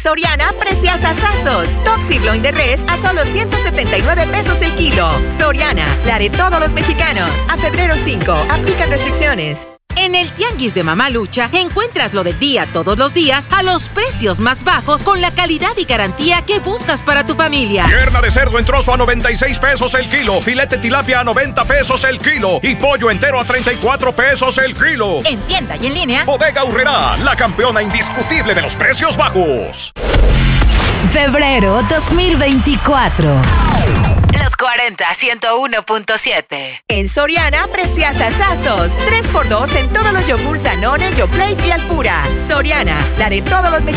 Soriana, preciasazazos. Top sirloin de res a solo 179 pesos el kilo. Soriana, la de todos los mexicanos. A febrero 5, aplican restricciones. En el Tianguis de Mamalucha encuentras lo del día todos los días a los precios más bajos con la calidad y garantía que buscas para tu familia. Pierna de cerdo en trozo a 96 pesos el kilo. Filete tilapia a 90 pesos el kilo. Y pollo entero a 34 pesos el kilo. En tienda y en línea. Bodega Aurrerá, la campeona indiscutible de los precios bajos. Febrero 2024. Los 40 101.7. En Soriana, preciasazazos. 3x2 en todos los yogur Danone, Yoplait y Alpura. Soriana, la de todos los mexicanos.